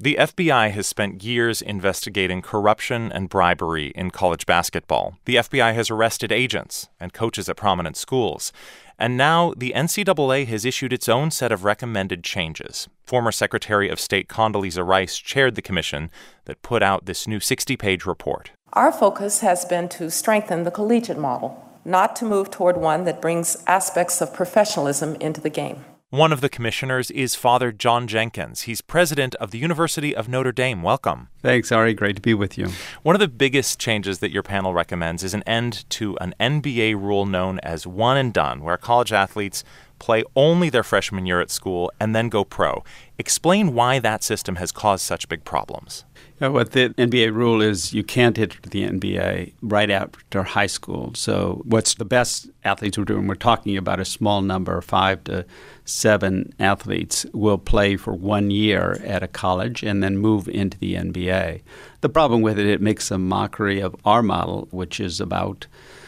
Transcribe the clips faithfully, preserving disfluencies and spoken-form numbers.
The F B I has spent years investigating corruption and bribery in college basketball. The F B I has arrested agents and coaches at prominent schools. And now the N C double A has issued its own set of recommended changes. Former Secretary of State Condoleezza Rice chaired the commission that put out this new sixty-page report. Our focus has been to strengthen the collegiate model, not to move toward one that brings aspects of professionalism into the game. One of the commissioners is Father John Jenkins. He's president of the University of Notre Dame. Welcome. Thanks, Ari. Great to be with you. One of the biggest changes that your panel recommends is an end to an N B A rule known as one and done, where college athletes play only their freshman year at school and then go pro. Explain why that system has caused such big problems. Yeah, what the N B A rule is, you can't enter the N B A right after high school. So what's the best athletes are doing, we're talking about a small number, five to seven athletes will play for one year at a college and then move into the N B A. The problem with it, it makes a mockery of our model, which is about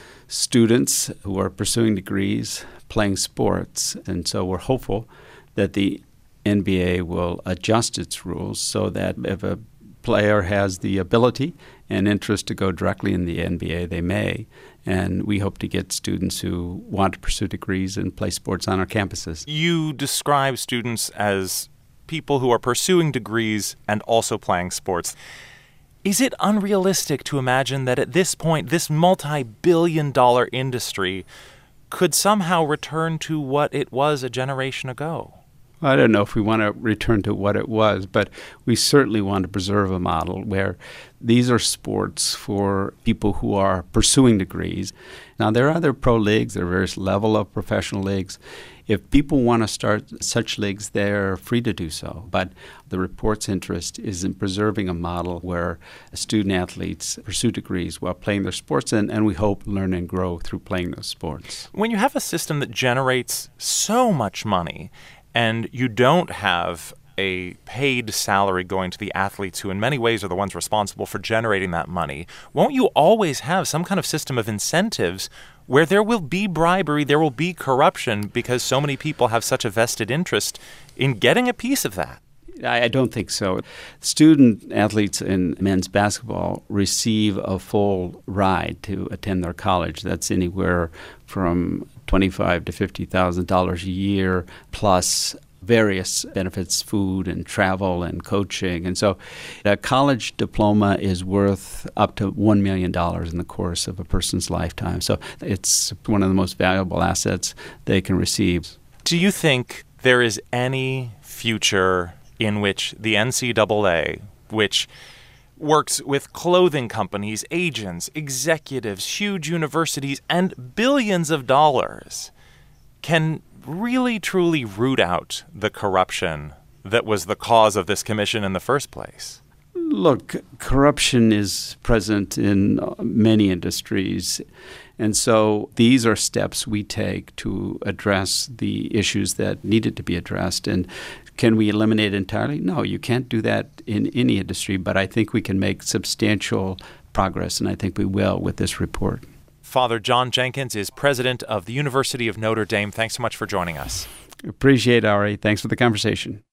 students who are pursuing degrees, playing sports. And so we're hopeful that the N B A will adjust its rules so that if a player has the ability and interest to go directly in the N B A, they may. And we hope to get students who want to pursue degrees and play sports on our campuses. You describe students as people who are pursuing degrees and also playing sports. Is it unrealistic to imagine that at this point, this multi-billion dollar industry could somehow return to what it was a generation ago? I don't know if we want to return to what it was, but we certainly want to preserve a model where these are sports for people who are pursuing degrees. Now, there are other pro leagues, there are various levels of professional leagues. If people want to start such leagues, they're free to do so. But the report's interest is in preserving a model where student athletes pursue degrees while playing their sports, and, and we hope learn and grow through playing those sports. When you have a system that generates so much money, and you don't have a paid salary going to the athletes who in many ways are the ones responsible for generating that money, won't you always have some kind of system of incentives where there will be bribery, there will be corruption because so many people have such a vested interest in getting a piece of that? I don't think so. Student athletes in men's basketball receive a full ride to attend their college. That's anywhere from twenty-five thousand to fifty thousand dollars a year, plus various benefits, food and travel and coaching. And so a college diploma is worth up to one million dollars in the course of a person's lifetime. So it's one of the most valuable assets they can receive. Do you think there is any future in which the N C double A, which works with clothing companies, agents, executives, huge universities, and billions of dollars, can really truly root out the corruption that was the cause of this commission in the first place? Look, corruption is present in many industries. And so these are steps we take to address the issues that needed to be addressed. And can we eliminate it entirely? No, you can't do that in any industry, but I think we can make substantial progress, and I think we will with this report. Father John Jenkins is president of the University of Notre Dame. Thanks so much for joining us. Appreciate it, Ari. Thanks for the conversation.